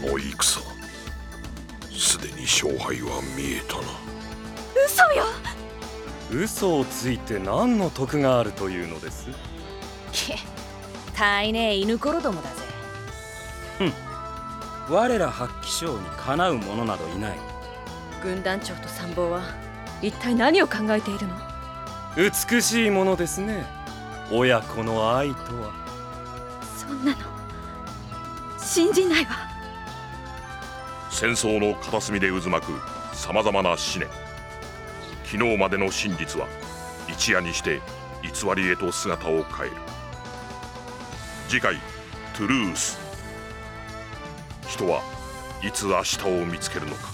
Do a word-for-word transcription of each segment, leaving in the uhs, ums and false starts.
の戦、すでに勝敗は見えたな。 嘘よ。 嘘をついて何の得があるというのです？ け、たいねえ犬ころどもだぜ。 ふん、我ら八鬼将にかなう者などいない。 軍団長と参謀は一体何を考えているの？ 美しいものですね、親子の愛とは。 そんなの信じないわ。 戦争の片隅で渦巻くさまざまな思念。昨日までの真実は一夜にして偽りへと姿を変える。次回トゥルース。人はいつ明日を見つけるのか。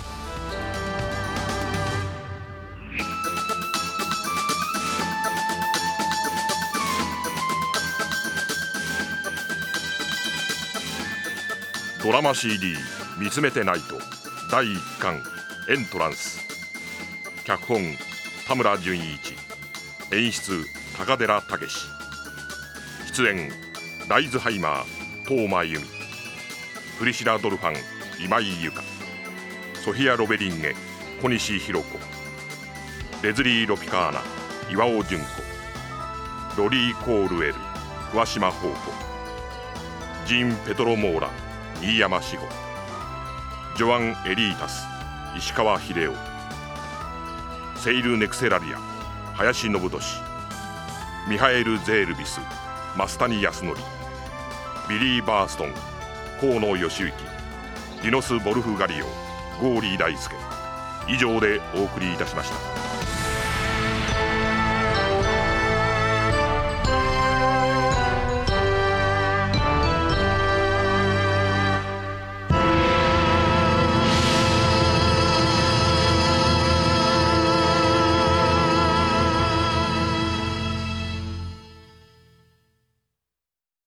ドラマ シーディー 見つめてないとだいいっかんエントランス。脚本田村淳一、演出高寺武史、出演ライズハイマー東間由美、プリシラ・ドルファン今井由香、ソフィア・ロベリンゲ小西弘子、レズリー・ロピカーナ岩尾純子、ロリー・コールエル桑島宝子、ジーン・ペトロ・モーラ新山志保、ジョアン・エリータス石川秀夫、セイル・ネクセラリア林信俊、ミハエル・ゼールビス増谷康則、ビリー・バーストン河野義行、ディノス・ボルフガリオゴーリー大輔。以上でお送りいたしました。